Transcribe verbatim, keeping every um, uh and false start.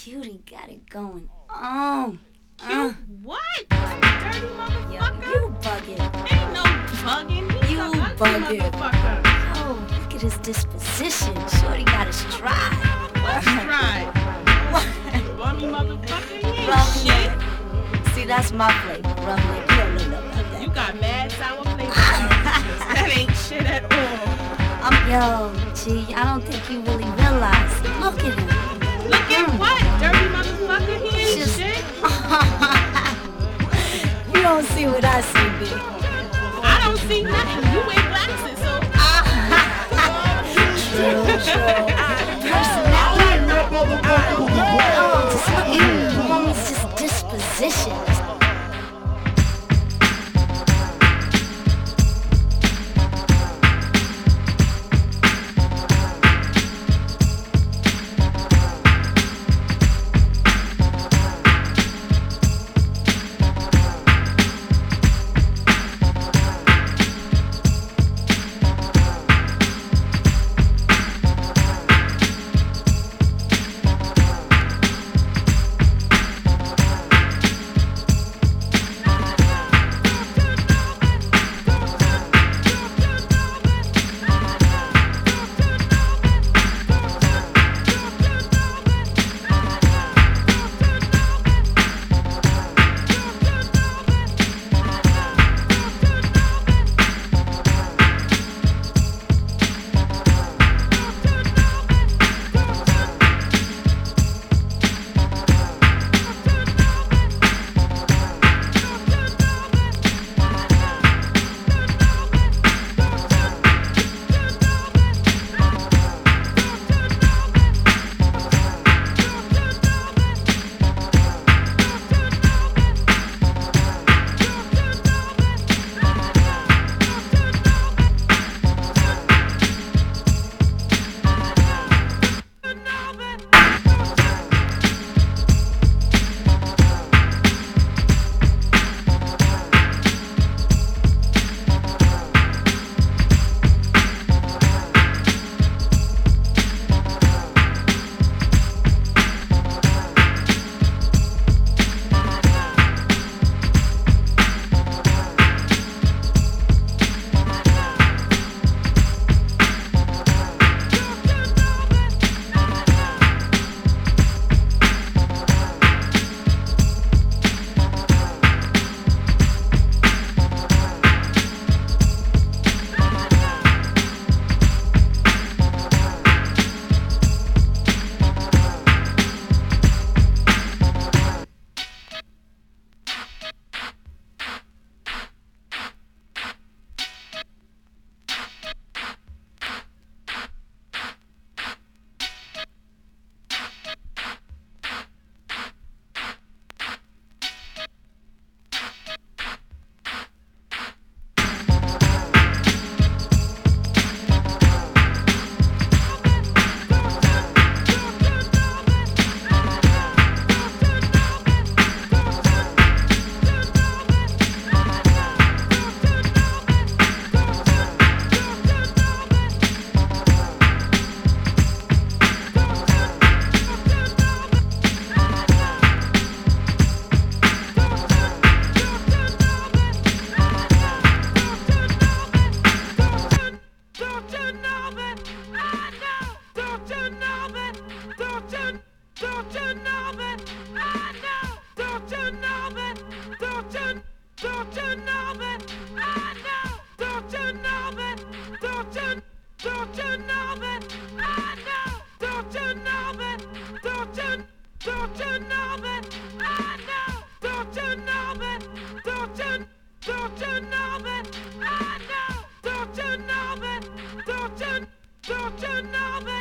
Cutie got it going on. You Uh, what? Dirty motherfucker. yo, you bugging. Ain't no bugging. He's You a ugly bugging. motherfucker. Oh, look at his disposition. Shorty got a stride. What's right? Bummy motherfucker. He ain't Rough shit. neck. See, that's my flavor. Rough neck. You don't know about that. You got mad sour flavor. That ain't shit at all. I'm, yo, G, I don't think you really realize. Look at him. Look at Mm. what? Dirty motherfucker. He ain't Just- shit. You don't see what I see, B. I don't see nothing. You wear glasses, so. True, true. Personality. Oh, just look at him. Woman's just disposition. Don't you know that?